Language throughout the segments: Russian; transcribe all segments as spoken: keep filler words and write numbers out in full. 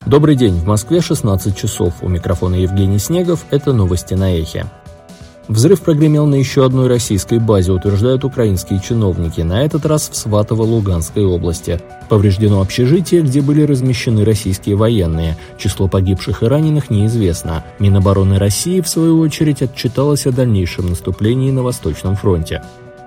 Добрый день, в Москве шестнадцать часов. У микрофона Евгений Снегов, это новости на Эхе. Взрыв прогремел на еще одной российской базе, утверждают украинские чиновники, на этот раз в Сватово-Луганской области. Повреждено общежитие, где были размещены российские военные. Число погибших и раненых неизвестно. Минобороны России, в свою очередь, отчиталась о дальнейшем наступлении на Восточном фронте.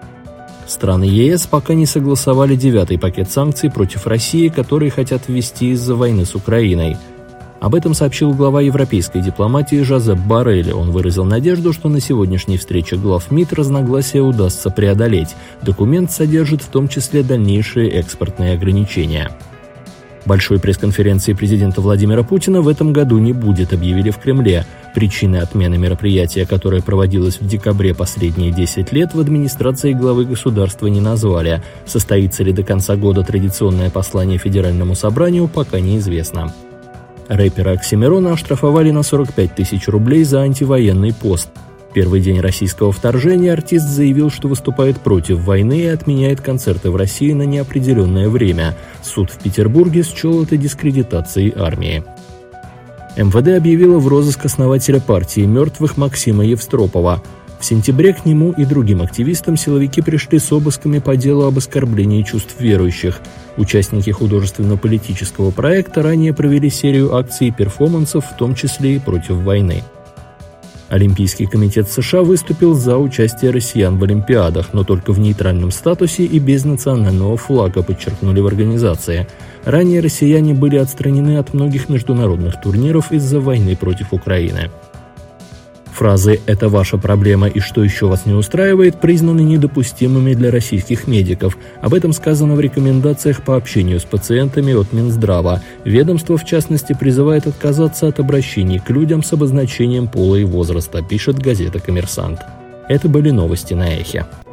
Страны ЕС пока не согласовали девятый пакет санкций против России, которые хотят ввести из-за войны с Украиной. Об этом сообщил глава европейской дипломатии Жозеп Боррель. Он выразил надежду, что на сегодняшней встрече глав МИД разногласия удастся преодолеть. Документ содержит в том числе дальнейшие экспортные ограничения. Большой пресс-конференции президента Владимира Путина в этом году не будет, объявили в Кремле. Причины отмены мероприятия, которое проводилось в декабре последние десять лет, в администрации главы государства не назвали. Состоится ли до конца года традиционное послание Федеральному собранию, пока неизвестно. Рэпера Оксимирона оштрафовали на сорок пять тысяч рублей за антивоенный пост. В первый день российского вторжения артист заявил, что выступает против войны и отменяет концерты в России на неопределенное время. Суд в Петербурге счел это дискредитацией армии. эм вэ дэ объявило в розыск основателя партии мертвых Максима Евстропова. В сентябре к нему и другим активистам силовики пришли с обысками по делу об оскорблении чувств верующих. Участники художественно-политического проекта ранее провели серию акций и перформансов, в том числе и против войны. Олимпийский комитет США выступил за участие россиян в Олимпиадах, но только в нейтральном статусе и без национального флага, подчеркнули в организации. Ранее россияне были отстранены от многих международных турниров из-за войны против Украины. Фразы «это ваша проблема» и «что еще вас не устраивает» признаны недопустимыми для российских медиков. Об этом сказано в рекомендациях по общению с пациентами от Минздрава. Ведомство, в частности, призывает отказаться от обращений к людям с обозначением пола и возраста, пишет газета «Коммерсант». Это были новости на Эхе.